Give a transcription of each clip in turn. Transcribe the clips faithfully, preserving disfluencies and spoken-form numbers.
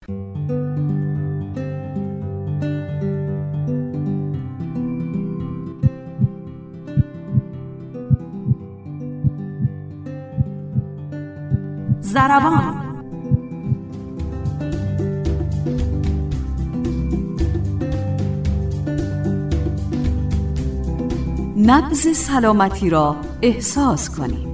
ضربان. نبض سلامتی را احساس کنید.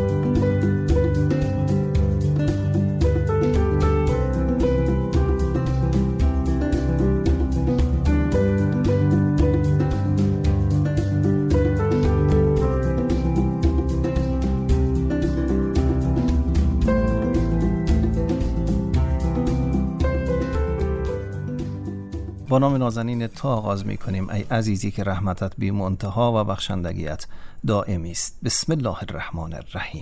با نام نازنین تو آغاز می کنیم ای عزیزی که رحمتت بی منتها و بخشندگیت دائمی است. بسم الله الرحمن الرحیم.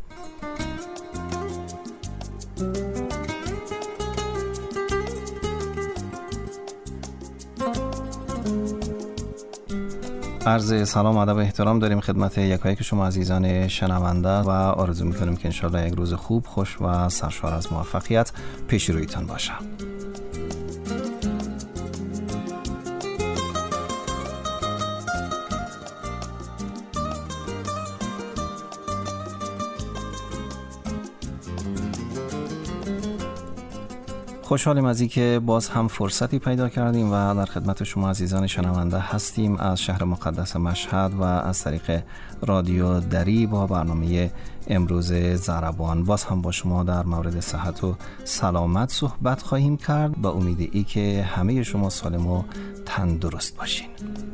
عرض سلام ادب و احترام داریم خدمت یکایک شما عزیزان شنونده و آرزو می کنیم که انشاءالله یک روز خوب، خوش و سرشار از موفقیت پیش رویتان باشه. خوشحالیم از این که باز هم فرصتی پیدا کردیم و در خدمت شما عزیزان شنونده هستیم از شهر مقدس مشهد و از طریق رادیو دری با برنامه امروز ضربان. باز هم با شما در مورد صحت و سلامت صحبت خواهیم کرد با امید ای که همه شما سالم و تندرست باشین.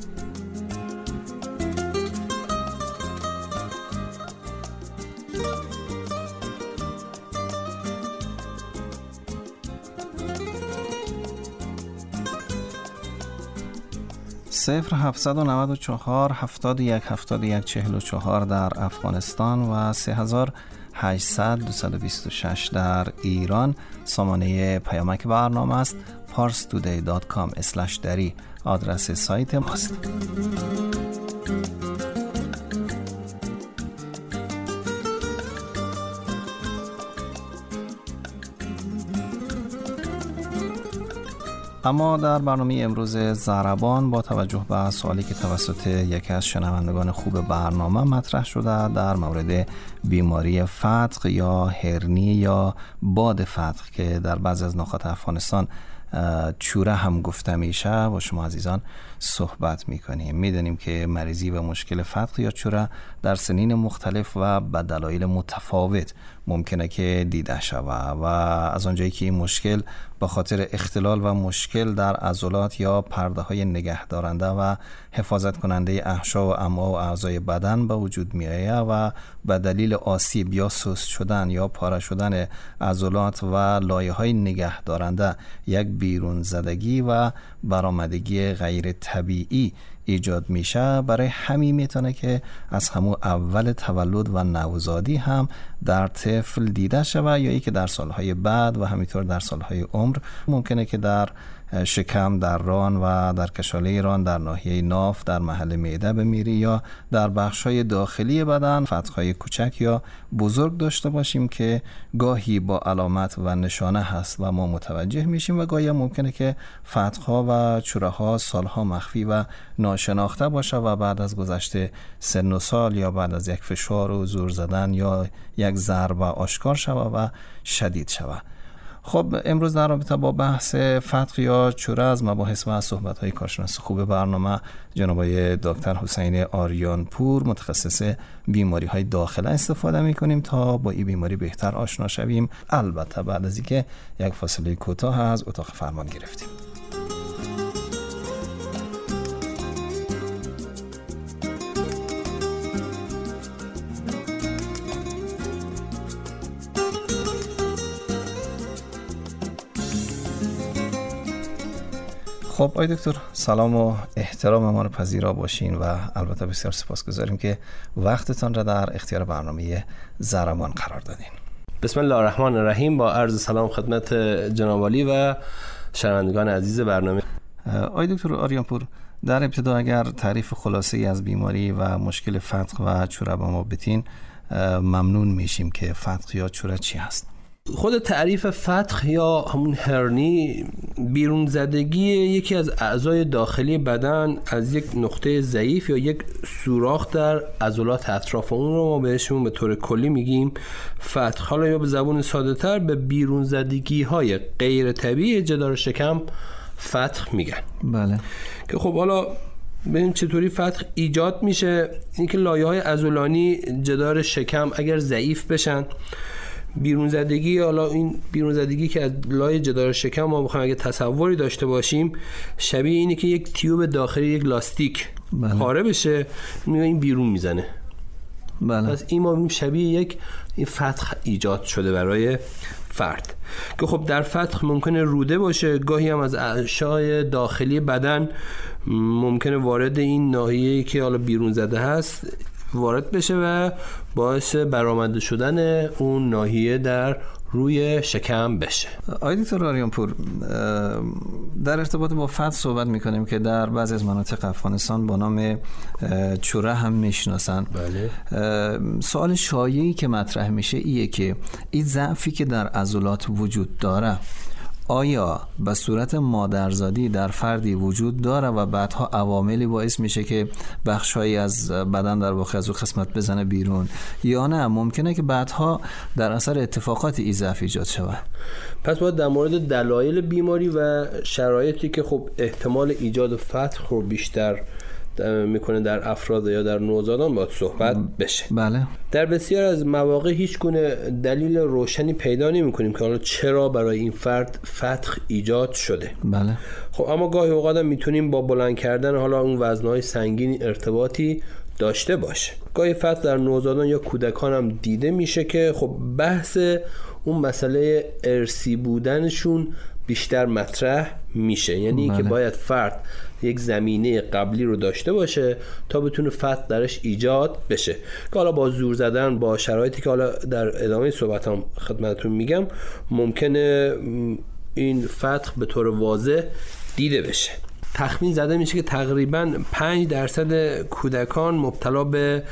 صفر هفتصد و نود و چهار هفتاد و یک هفتاد و یک چهل و چهار در افغانستان و سه هزار هشتصد دویست و بیست و شش در ایران سامانه پیامک برنامه است. پارس تودی دات کام اسلش دری آدرس سایت ماست. اما در برنامه امروز ضربان با توجه به سوالی که توسط یکی از شنوندگان خوب برنامه مطرح شده در مورد بیماری فتق یا هرنی یا باد فتق که در بعضی از نقاط افغانستان چوره هم گفته میشه با شما عزیزان صحبت میکنیم. میدونیم که مریضی و مشکل فتق یا چوره در سنین مختلف و به دلایل متفاوت ممکنه که دیده شود و از آنجایی که این مشکل به خاطر اختلال و مشکل در عضلات یا پرده های نگهدارنده و حفاظت کننده احشا و امعا و اعضای بدن به وجود می آید و به دلیل آسیب یا سست شدن یا پاره شدن عضلات و لایه های نگهدارنده یک بیرون زدگی و برآمدگی غیر طبیعی ایجاد میشه. برای همین میتونه که از همون اول تولد و نوزادی هم در طفل دیده شود یا ای که در سالهای بعد و همینطور در سالهای عمر ممکنه که در شکم، در ران و در کشاله ران، در ناحیه ناف، در محل معده بمیری یا در بخش‌های داخلی بدن فتق‌های کوچک یا بزرگ داشته باشیم که گاهی با علامت و نشانه هست و ما متوجه میشیم و گاهی ممکنه که فتق‌ها و چوره‌ها سالها مخفی و ناشناخته باشه و بعد از گذشت سن و سال یا بعد از یک فشار و زور زدن یا یک ضربه آشکار شود و شدید شود. خب امروز در رابطه با بحث فتق یا چوره از مباحث و صحبت‌های کارشناس خوب برنامه جناب آقای دکتر حسین آریان پور متخصص بیماری‌های داخله استفاده می‌کنیم تا با این بیماری بهتر آشنا شویم، البته بعد از اینکه یک فاصله کوتاه از اتاق فرمان گرفتیم. خب آقای دکتر سلام و احترام ما رو پذیرا باشین و البته بسیار سپاسگزاریم که وقتتان را در اختیار برنامه ضربان قرار دادین. بسم الله الرحمن الرحیم. با عرض سلام خدمت جناب عالی و شنوندگان عزیز برنامه. آقای دکتر آریان پور، در ابتدا اگر تعریف خلاصه‌ای از بیماری و مشکل فتق و چوره با ما بتین ممنون میشیم که فتق یا چوره چی هست؟ خود تعریف فتق یا همون هرنی بیرون زدگی یکی از اعضای داخلی بدن از یک نقطه ضعیف یا یک سوراخ در عضلات اطراف اون رو ما بهشون به طور کلی میگیم فتق. حالا یا به زبان ساده تر به بیرون زدگی های غیر طبیعی جدار شکم فتق میگن. بله. که خب حالا ببین چطوری فتق ایجاد میشه. اینکه لایه‌های عضلانی جدار شکم اگر ضعیف بشن، بیرون زدگی، حالا این بیرون زدگی که از لایه جدار شکم ما بخوایم اگه تصوری داشته باشیم شبیه اینه که یک تیوب داخلی یک لاستیک بله. پاره بشه، این بیرون میزنه. بله. پس این ما شبیه یک این فتق ایجاد شده برای فرد که خب در فتق ممکنه روده باشه، گاهی هم از اعضای داخلی بدن ممکنه وارد این ناحیه‌ای که حالا بیرون زده هست وارد بشه و باعث برآمده شدن اون ناحیه در روی شکم بشه. آقای دکتر آریانپور، در ارتباط با فتق صحبت میکنیم که در بعضی از مناطق افغانستان با نام چوره هم میشناسن. بله. سوال شایعی که مطرح میشه ایه که این ضعفی که در عضلات وجود داره آیا به صورت مادرزادی در فردی وجود داره و بعدها عواملی باعث میشه که بخشهایی از بدن در واقع از اون قسمت بزنه بیرون، یا نه ممکنه که بعدها در اثر اتفاقات این ضعف ایجاد شود؟ پس باید در مورد دلایل بیماری و شرایطی که خب احتمال ایجاد فتق رو بیشتر میکنه در افراد یا در نوزادان باید صحبت بشه. بله. در بسیار از مواقع هیچ گونه دلیل روشنی پیدا نمی‌کنیم که حالا چرا برای این فرد فتق ایجاد شده. بله. خب اما گاهی اوقات هم میتونیم با بلند کردن حالا اون وزن‌های سنگین ارتباطی داشته باشه. گاهی فتق در نوزادان یا کودکان هم دیده میشه که خب بحث اون مسئله ارثی بودنشون بیشتر مطرح میشه، یعنی بله. که باید فرد یک زمینه قبلی رو داشته باشه تا بتونه فتق درش ایجاد بشه که حالا با زور زدن با شرایطی که حالا در ادامه صحبتام خدمتتون میگم ممکنه این فتق به طور واضح دیده بشه. تخمین زده میشه که تقریباً پنج درصد کودکان مبتلا به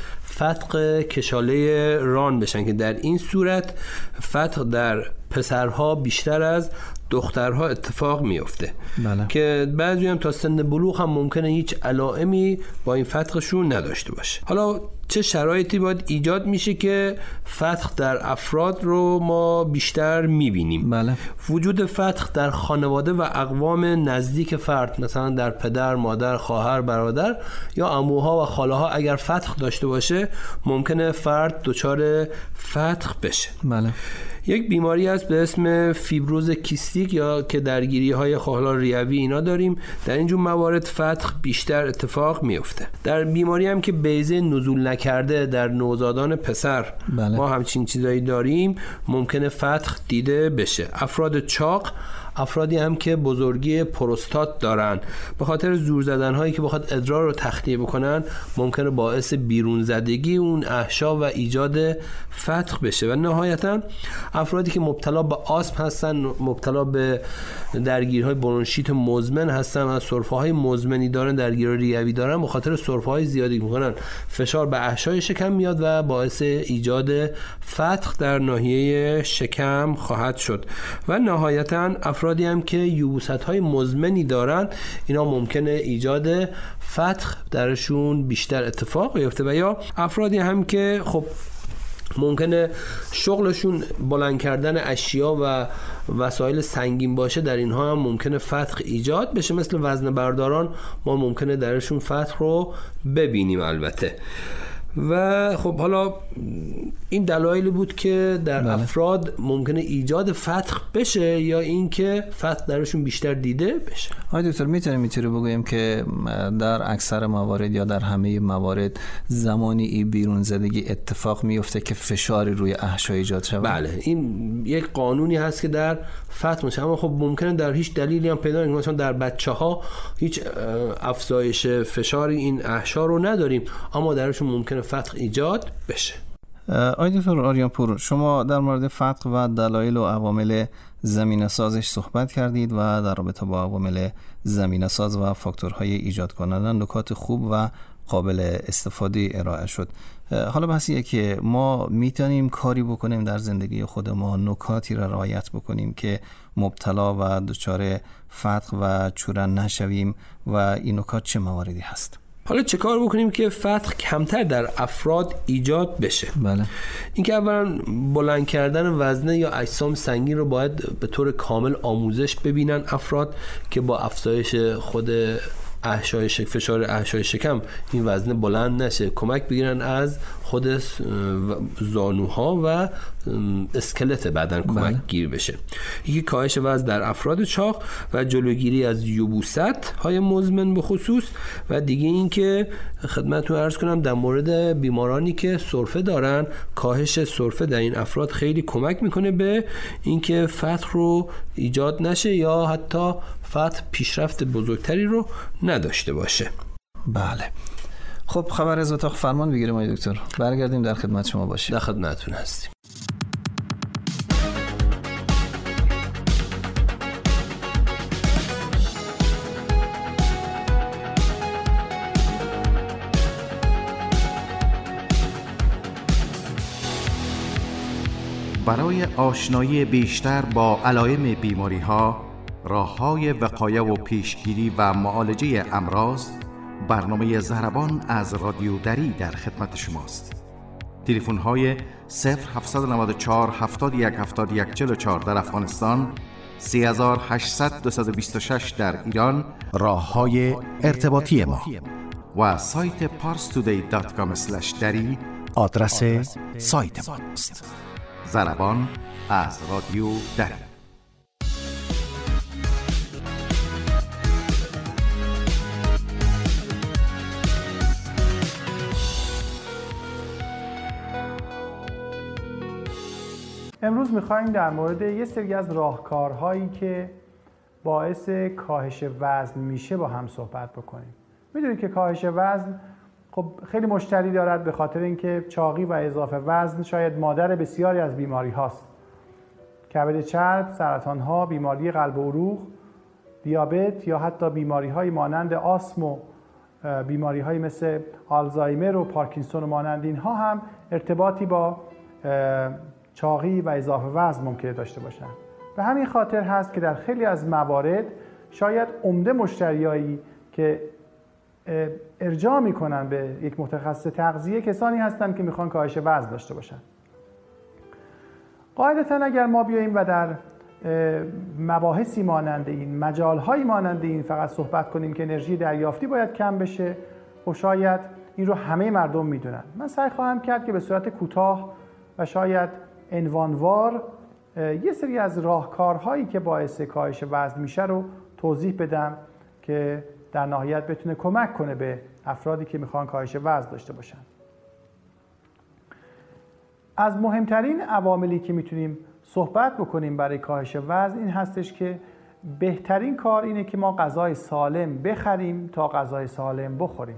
فتق کشاله ران بشن که در این صورت فتق در پسرها بیشتر از دخترها اتفاق میفته. بله. که بعضی هم تا سن بلوغ هم ممکنه هیچ علائمی با این فتقشون نداشته باشه. حالا چه شرایطی باید ایجاد میشه که فتق در افراد رو ما بیشتر میبینیم؟ بله. وجود فتق در خانواده و اقوام نزدیک فرد، مثلا در پدر، مادر، خواهر، برادر یا عموها و خاله‌ها اگر فتق داشته باشه ممکنه فرد دچار فتق بشه. بله. یک بیماری هست به اسم فیبروز کیستیک یا که درگیری های حالا ریوی اینا داریم. در اینجور موارد فتق بیشتر اتفاق میفته. در بیماری هم که بیضه نزول نکرده در نوزادان پسر بله. ما همچین چیزایی داریم ممکنه فتق دیده بشه. افراد چاق، افرادی هم که بزرگی پروستات دارن به خاطر زور زدن هایی که بخواد ادرار رو تخلیه بکنن ممکنه باعث بیرون زدگی اون احشا و ایجاد فتق بشه. و نهایتا افرادی که مبتلا به آسم هستن، مبتلا به درگیری‌های برونشیت مزمن هستن و سرفه‌های مزمنی دارن، درگیری ریوی دارن، به خاطر سرفه‌های زیادی میکنن فشار به احشای شکم میاد و باعث ایجاد فتق در ناحیه شکم خواهد شد. و نهایتا افرادی هم که یبوست‌های مزمنی دارن اینا ممکنه ایجاد فتق درشون بیشتر اتفاق بیفته. و یا افرادی هم که خب ممکنه شغلشون بلند کردن اشیا و وسایل سنگین باشه، در اینها هم ممکنه فتق ایجاد بشه. مثل وزنه برداران ما ممکنه درشون فتق رو ببینیم البته. و خب حالا این دلایلی بود که در بله. افراد ممکنه ایجاد فتق بشه یا اینکه فتق درشون بیشتر دیده بشه. آقای دکتر میتونیم میتونیم بگوییم که در اکثر موارد یا در همه موارد زمانی این بیرون زدگی اتفاق میفته که فشاری روی احشا ایجاد شود؟ بله، این یک قانونی هست که در فتق میشه، اما خب ممکنه در هیچ دلیلی هم پیدا نکنه. مثلا در بچه‌ها هیچ افزایش فشاری این احشا رو نداریم اما درشون ممکنه فتق ایجاد بشه. آقای دکتر آریانپور، شما در مورد فتق و دلایل و عوامل زمینه سازش صحبت کردید و در رابطه با عوامل زمینه ساز و فاکتورهای ایجاد کننده نکات خوب و قابل استفاده ارائه شد. حالا بحثیه که ما میتونیم کاری بکنیم در زندگی خودمون، نکاتی را رعایت بکنیم که مبتلا و دچار فتق و چورن نشویم و این نکات چه مواردی هست؟ حالا چه کار بکنیم که فتق کمتر در افراد ایجاد بشه؟ بله. اینکه اولا بلند کردن وزنه یا اجسام سنگین رو باید به طور کامل آموزش ببینن افراد که با افزایش خود احشای شک فشار احشای شکم این وزنه بلند نشه، کمک بگیرن از خود زانوها و اسکلت بدن کمک بله. گیر بشه. یکی کاهش وزن در افراد چاق و جلوگیری از یبوست های مزمن به خصوص، و دیگه این که خدمتتون عرض کنم در مورد بیمارانی که سرفه دارن، کاهش سرفه در این افراد خیلی کمک میکنه به اینکه فتق رو ایجاد نشه یا حتی فتق پیشرفت بزرگتری رو نداشته باشه. بله. خب خبر از اتاق فرمان بگیریم آقای دکتر، برگردیم در خدمت شما باشیم. در خدمتتون هستیم. برای آشنایی بیشتر با علائم بیماری‌ها، راه‌های وقایه و پیشگیری و معالجه امراض، برنامه ضربان از رادیو دری در خدمت شماست. تلفن‌های صفر هفت نه چهار هفتاد و یک هفتاد و یک چهل و چهار در افغانستان، سه هزار و هشتصد دویست و بیست و شش در ایران، راه‌های ارتباطی ما و سایت پارس تودی دات کام اسلش دری آدرس سایت ماست. ضربان از رادیو دری. امروز می‌خوایم در مورد یه سری از راهکارهایی که باعث کاهش وزن میشه با هم صحبت بکنیم. میدونید که کاهش وزن خب خیلی مشتری دارد، به خاطر اینکه چاقی و اضافه وزن شاید مادر بسیاری از بیماری هاست. کبد چرب، سرطان ها، بیماری قلب و عروق، دیابت یا حتی بیماری های مانند آسم و بیماری های مثل آلزایمر و پارکینسون و مانند اینها هم ارتباطی با چاقی و اضافه وزن ممکنه داشته باشن. به همین خاطر هست که در خیلی از موارد شاید عمده مشتریایی که ارجاع میکنن به یک متخصص تغذیه کسانی هستند که میخوان کاهش وزن داشته باشن. قاعدتا اگر ما بیاییم و در مباحثی مانند این، مجالهایی مانند این فقط صحبت کنیم که انرژی دریافتی باید کم بشه و شاید این رو همه مردم میدونن، من سعی خواهم کرد که به صورت کوتاه و شاید عنوانوار یه سری از راهکارهایی که باعث کاهش وزن میشه رو توضیح بدم که در نهایت بتونه کمک کنه به افرادی که میخوان کاهش وزن داشته باشن. از مهمترین عواملی که میتونیم صحبت بکنیم برای کاهش وزن این هستش که بهترین کار اینه که ما غذای سالم بخریم تا غذای سالم بخوریم.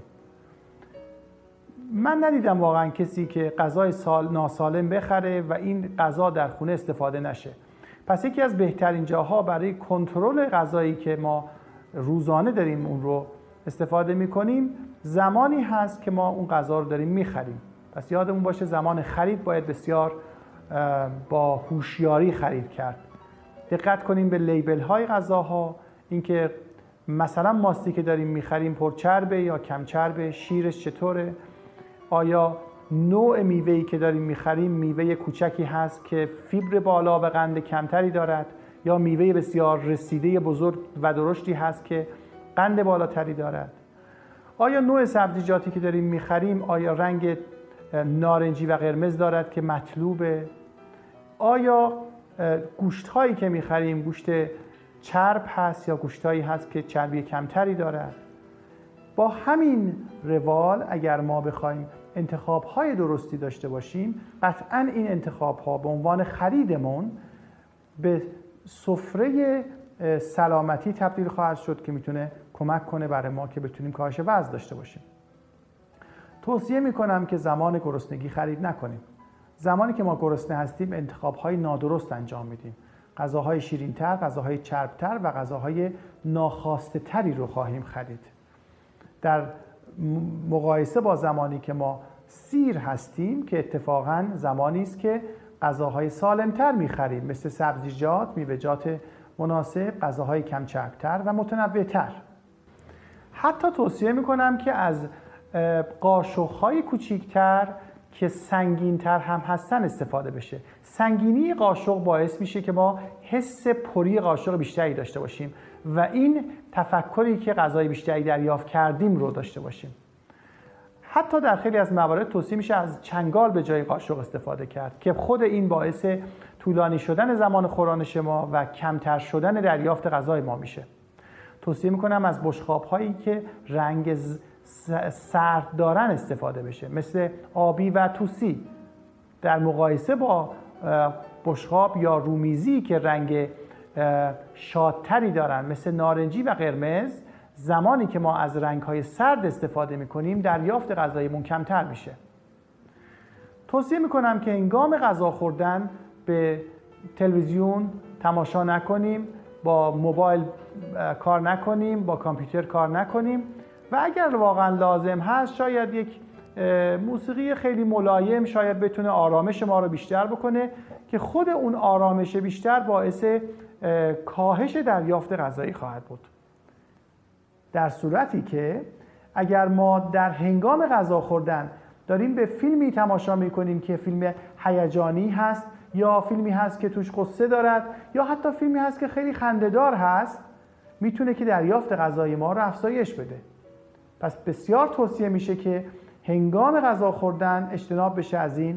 من ندیدم واقعا کسی که غذای سال ناسالم بخره و این غذا در خونه استفاده نشه. پس یکی از بهترین جاها برای کنترل غذایی که ما روزانه داریم اون رو استفاده میکنیم زمانی هست که ما اون غذا رو داریم میخریم. پس یادمون باشه زمان خرید باید بسیار با هوشیاری خرید کرد. دقت کنیم به لیبل های غذاها، اینکه مثلا ماستی که داریم میخریم پرچربه یا کم چربه، شیرش چطوره، آیا نوع میوه‌ای که داریم میخریم میوه کوچکی هست که فیبر بالا و قند کمتری دارد یا میوه بسیار رسیده بزرگ و درشتی هست که قند بالاتری دارد. آیا نوع سبزیجاتی که داریم میخریم آیا رنگ نارنجی و قرمز دارد که مطلوبه؟ آیا گوشت هایی که میخریم گوشت چرب هست یا گوشت هایی هست که چربی کمتری دارد؟ با همین روال اگر ما بخوایم انتخاب های درستی داشته باشیم، قطعاً این انتخاب ها به عنوان خریدمون به سفره سلامتی تبدیل خواهد شد که میتونه کمک کنه برای ما که بتونیم کاهش وزن داشته باشیم. توصیه میکنم که زمان گرسنگی خرید نکنیم. زمانی که ما گرسنه هستیم انتخاب‌های نادرست انجام میدیم. غذاهای شیرین‌تر، غذاهای چرب‌تر و غذاهای ناخواسته تری رو خواهیم خرید. در مقایسه با زمانی که ما سیر هستیم که اتفاقاً زمانی است که غذاهای سالمتر میخریم، مثل سبزیجات، میوه‌جات مناسب، غذاهای کم چربتر و متنوعتر. حتی توصیه میکنم که از قاشق‌های کوچیکتر که سنگین‌تر هم هستن استفاده بشه. سنگینی قاشق باعث میشه که ما حس پری قاشق بیشتری داشته باشیم و این تفکری که غذای بیشتری دریافت کردیم رو داشته باشیم. حتی در خیلی از موارد توصیه میشه از چنگال به جای قاشق استفاده کرد که خود این باعث طولانی شدن زمان خورانش ما و کمتر شدن دریافت غذای ما میشه. توصیه میکنم از بشقاب هایی که رنگ سرد دارن استفاده بشه، مثل آبی و توسی، در مقایسه با بشقاب یا رومیزی که رنگ شادتری دارن، مثل نارنجی و قرمز. زمانی که ما از رنگ‌های سرد استفاده می‌کنیم دریافت غذاییمون کمتر میشه. توصیه می‌کنم که هنگام غذا خوردن به تلویزیون تماشا نکنیم، با موبایل کار نکنیم، با کامپیوتر کار نکنیم و اگر واقعا لازم هست شاید یک موسیقی خیلی ملایم شاید بتونه آرامش ما رو بیشتر بکنه که خود اون آرامش بیشتر باعث کاهش دریافت غذایی خواهد بود. در صورتی که اگر ما در هنگام غذا خوردن داریم به فیلمی تماشا میکنیم که فیلم هیجانی هست یا فیلمی هست که توش قصه دارد یا حتی فیلمی هست که خیلی خنده‌دار هست، میتونه که دریافت غذایی ما رو افزایش بده. پس بسیار توصیه میشه که هنگام غذا خوردن اجتناب بشه از این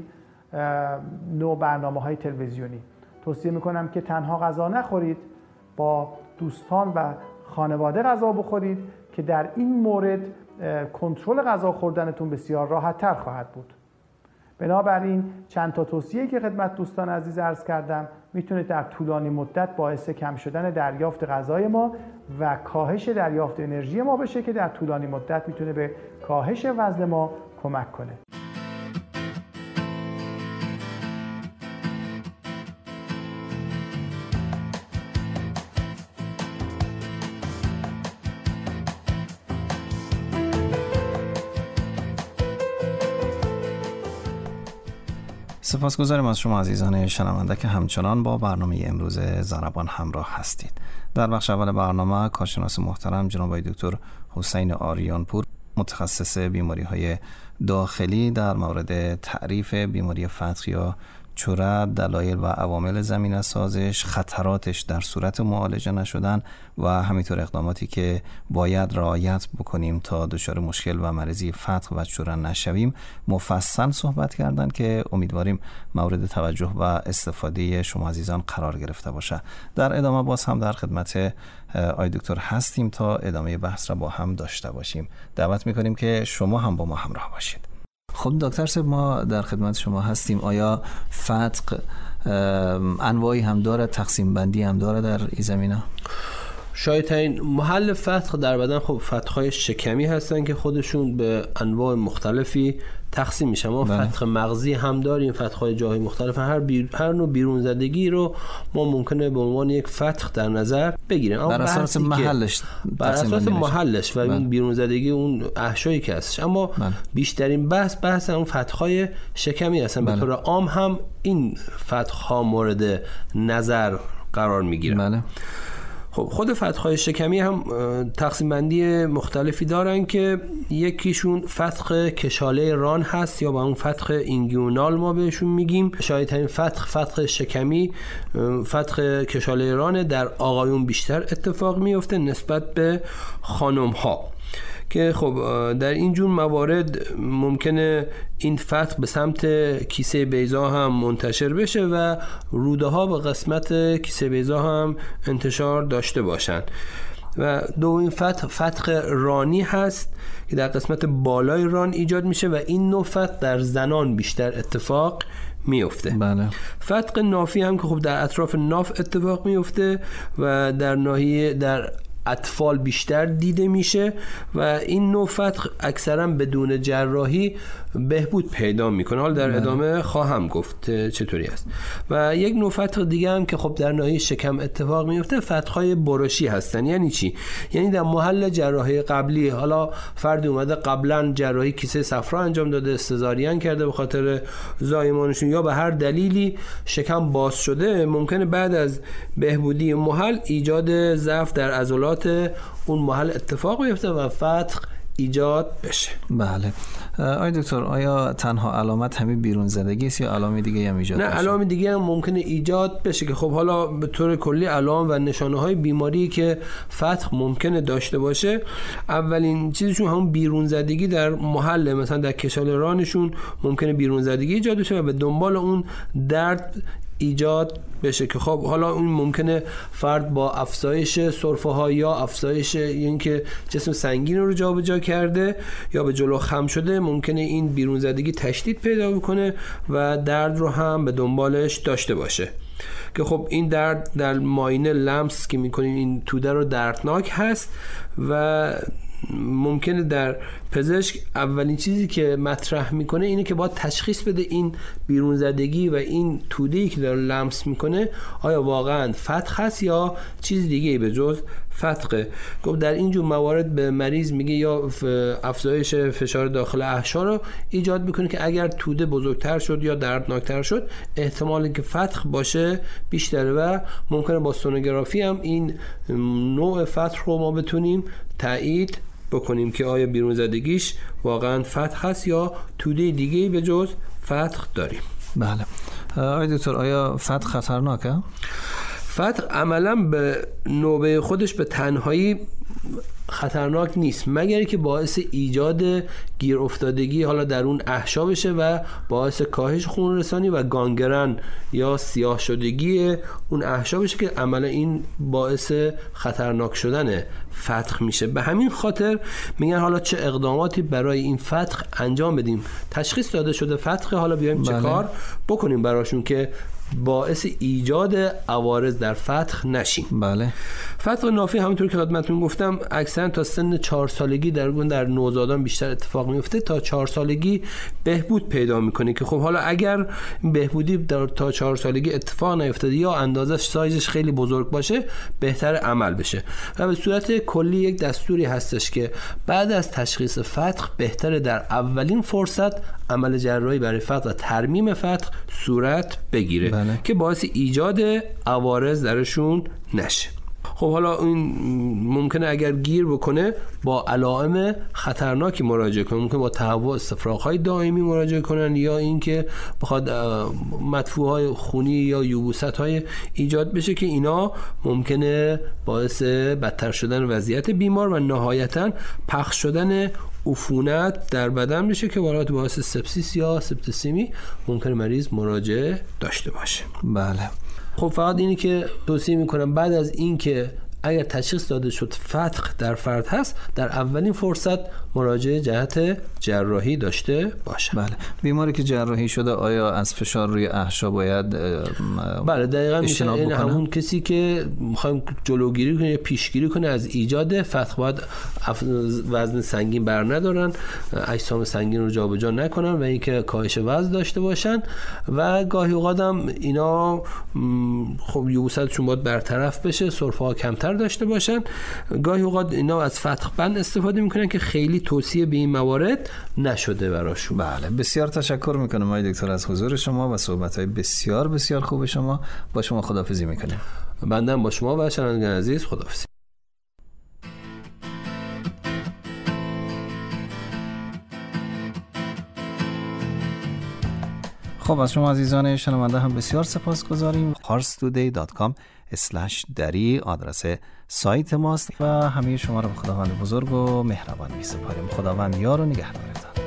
نوع برنامه‌های تلویزیونی. توصیه میکنم که تنها غذا نخورید، با دوستان و خانواده غذا بخورید که در این مورد کنترل غذا خوردنتون بسیار راحت تر خواهد بود. بنابراین چند تا توصیه که خدمت دوستان عزیز عرض کردم میتونه در طولانی مدت باعث کم شدن دریافت غذای ما و کاهش دریافت انرژی ما بشه که در طولانی مدت میتونه به کاهش وزن ما کمک کنه. سپاسگزاریم از شما عزیزان شنونده که همچنان با برنامه امروز ضربان همراه هستید. در بخش اول برنامه کارشناس محترم جناب دکتر حسین آریانپور، متخصص بیماری‌های داخلی، در مورد تعریف بیماری فتق یا چرا، دلایل و عوامل زمینه سازش، خطراتش در صورت معالجه نشدن و همینطور اقداماتی که باید رعایت بکنیم تا دچار مشکل و مریضی فتق و چرا نشویم مفصل صحبت کردن که امیدواریم مورد توجه و استفاده شما عزیزان قرار گرفته باشه. در ادامه باز هم در خدمت آی دکتر هستیم تا ادامه بحث را با هم داشته باشیم. دعوت میکنیم که شما هم با ما همراه باشید. خب دکتر صاحب، ما در خدمت شما هستیم. آیا فتق انواعی هم داره، تقسیم بندی هم داره در این زمینه؟ شاید این محل فتق در بدن خب فتق‌های شکمی هستن که خودشون به انواع مختلفی تقسیم میشن. ما بله. فتق مغزی هم داریم، فتق‌های جاهای مختلف. هر بیر... هر نوع بیرون زدگی رو ما ممکنه به عنوان یک فتق در نظر بگیریم، بر اساس محلش، بر اساس محلش و بله. اون بیرون زدگی اون احشایی که هستش. اما بله. بیشترین بحث بحث اون فتق‌های شکمی هستن. بله. به طور عام هم این فتق‌ها مورد نظر قرار میگیرن. بله. خب خود فتق‌های شکمی هم تقسیم بندی مختلفی دارن که یکیشون فتق کشاله ران هست یا با اون فتق اینگیونال ما بهشون میگیم. شاید ترین فتق فتق شکمی فتق کشاله ران در آقایون بیشتر اتفاق میفته نسبت به خانم ها، که خب در این جور موارد ممکنه این فتق به سمت کیسه بیضا هم منتشر بشه و روده ها به قسمت کیسه بیضا هم انتشار داشته باشن. و دومین فتق فتق رانی هست که در قسمت بالای ران ایجاد میشه و این نوع فتق در زنان بیشتر اتفاق میفته. بله. فتق نافی هم که خب در اطراف ناف اتفاق میفته و در ناحیه در اطفال بیشتر دیده میشه و این نوع فتق اکثرا بدون جراحی بهبود پیدا میکنه. حالا در ادامه خواهم گفت چطوری است. و یک نوع فتق دیگه هم که خب در ناحیه شکم اتفاق میفته فتق‌های برشی هستن. یعنی چی؟ یعنی در محل جراحی قبلی، حالا فردی اومده قبلا جراحی کیسه صفرا انجام داده، سزارین کرده به خاطر زایمانشون یا به هر دلیلی شکم باز شده، ممکنه بعد از بهبودی محل ایجاد ضعف در عضلات اون محل اتفاق بیفته و فتق ایجاد بشه. بله. آیا دکتر، آیا تنها علامت همین بیرون زدگی است یا علائم دیگه هم ایجاد نه بشه؟ علائم دیگه هم ممکنه ایجاد بشه که خب حالا به طور کلی علائم و نشانه های بیماری که فتق ممکنه داشته باشه، اولین چیزشون همون بیرون زدگی در محل، مثلا در کشال رانشون ممکنه بیرون زدگی ایجاد بشه و به دنبال اون درد ایجاد بشه که خب حالا این ممکنه فرد با افزایش سرفه ها یا افزایش اینکه جسم سنگین رو جابجا کرده یا به جلو خم شده، ممکنه این بیرون زدگی تشدید پیدا بکنه و درد رو هم به دنبالش داشته باشه که خب این درد در معاینه لمس که میکنیم این توده رو دردناک هست و ممکنه در پزشک اولین چیزی که مطرح میکنه اینه که باید تشخیص بده این بیرون زدگی و این توده‌ای که داره لمس میکنه آیا واقعا فتق هست یا چیز دیگه به جز فتقه. گفت در این جور موارد به مریض میگه یا افزایش فشار داخل احشا رو ایجاد میکنه که اگر توده بزرگتر شد یا دردناکتر شد احتمال اینکه فتق باشه بیشتره و ممکنه با سونوگرافی هم این نوع فتق رو ما بتونیم تایید بکنیم که آیا بیرون زدگیش واقعا فتق هست یا توده دیگه به جز فتق داریم. بله. آیا دکتر، آیا فتق خطرناکه؟ فتق عملا به نوبه خودش به تنهایی خطرناک نیست مگر که باعث ایجاد گیر افتادگی حالا در اون احشا بشه و باعث کاهش خون رسانی و گانگرن یا سیاه شدگی اون احشا بشه که عملا این باعث خطرناک شدن فتق میشه. به همین خاطر میگن حالا چه اقداماتی برای این فتق انجام بدیم. تشخیص داده شده فتق، حالا بیایم چه کار بکنیم براشون که باعث ایجاد عوارض در فتق نشیم. بله. فتق نافی همونطور که خدمتتون گفتم اکثرا تا سن چهار سالگی در گونه در نوزادان بیشتر اتفاق میفته، تا چهار سالگی بهبود پیدا میکنه که خب حالا اگر بهبودی در تا چهار سالگی اتفاق نیفتاده یا اندازش سایزش خیلی بزرگ باشه بهتر عمل بشه و به صورت کلی یک دستوری هستش که بعد از تشخیص فتق بهتره در اولین فرصت عمل جراحی برای فتق و ترمیم فتق صورت بگیره. بله. که باعث ایجاد عوارض درشون نشه. خب حالا این ممکنه اگر گیر بکنه با علائم خطرناکی مراجعه کنه، ممکنه با تهوع استفراغ‌های دائمی مراجعه کنن یا اینکه بخواد مدفوع‌های خونی یا یبوست‌های ایجاد بشه که اینا ممکنه باعث بدتر شدن وضعیت بیمار و نهایتاً پخش شدن عفونت در بدن میشه که برای باعث سپسیس یا سپتسیمی ممکنه مریض مراجعه داشته باشه. بله. خب فقط اینی که توصیه میکنم بعد از این که اگر تشخیص داده شد فتق در فرد هست در اولین فرصت مراجعه جهت جراحی داشته باشه. بله. بیماری که جراحی شده آیا از فشار روی احشا باید بله دقیقاً میشه این همون کسی که میخوایم جلوگیری کنه یا پیشگیری کنه از ایجاد فتق باید وزن سنگین بر ندارن، اجسام سنگین رو جابجا نکنن و اینکه کاهش وزن داشته باشن و گاهی اوقات هم اینا خب یبوستشون باید برطرف بشه، سرفه ها کمتر داشته باشن. گاهی اوقات اینا از فتق بند استفاده میکنن که خیلی توصیه به این موارد نشده براشون. بله. بسیار تشکر میکنم آقای دکتر از حضور شما و صحبت‌های بسیار بسیار خوب شما. با شما خداحافظی میکنیم. بنده با شما و شنوندگان عزیز خداحافظی. خب از شما عزیزان شنونده هم بسیار سپاسگزاریم. پارس تودی دات کام اسلش دری آدرس سایت ماست و همه شما رو به خداوند بزرگ و مهربان می‌سپاریم. خداوند یار و نگهدارتان.